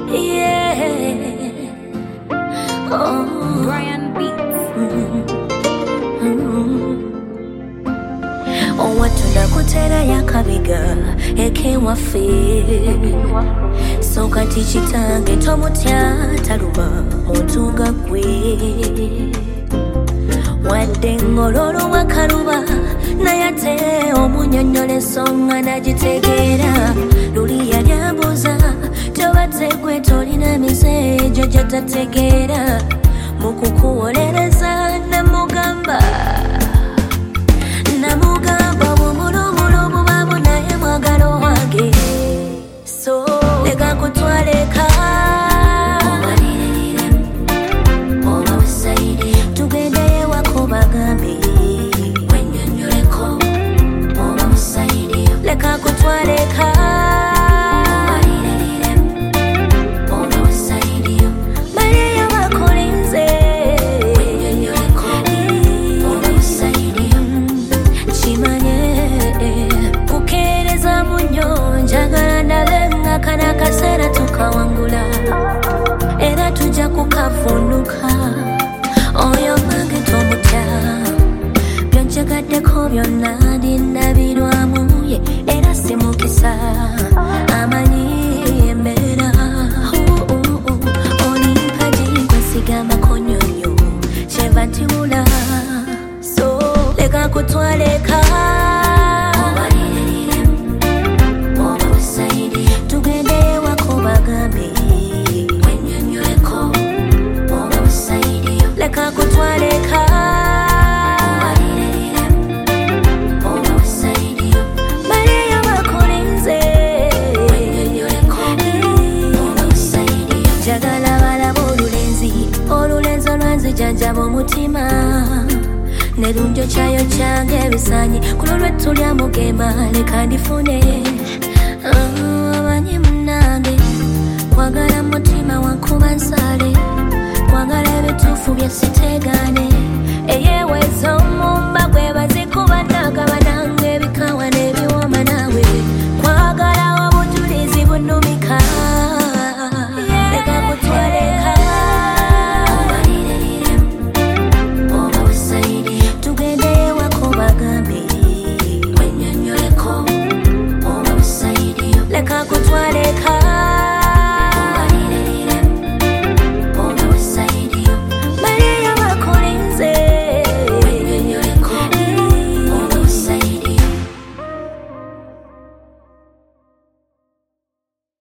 Yeah. Oh. Brian Beats. Owatunda kutera yakabiga ekewaffe so kati kitange tomutya taluma muntu nga ggwe wadde ng'olw'olwo wakaluba naye ate omunnyonnyola ensonga nagitegeera luli yali ambuuza tobadde gwe tolina mizeejo gy'otategeera mu kukuwolereza namugamba obumulumulu bubabu naye mwagalo wange so leka kutwaleka tugendeyo wako bagambe wennyonnyoleko oba musayiriyo leka kutwaleka kana kaseera tukawangula era tujja kukavunuka oyo mange tomutya byonjagaddeko byonna ndinabirwamuye era simukisa amanyi embeera olimpagi nkwesigambako nyonyo kyenva ntiwula so leka kutwaleka leka kutwaleka baliyo bakolinze njagala balaba olulenzi olwanzijanjaba omutima nerunjo kyayo kyange ebisanyi kuno lwetulya mugema leka ndifune amanyi munange kwagala mutima wankuba nsale kwagala ebituufu byesitegaane eyeweza omumba gwe bazikuba nagaba nange ebikawa n'ebiwooma naawe kwagala obujulizi bunumika leka kutwaleka tugendeyo wako bagambe wennyonnyoleko oba busayiriyo leka kutwaleka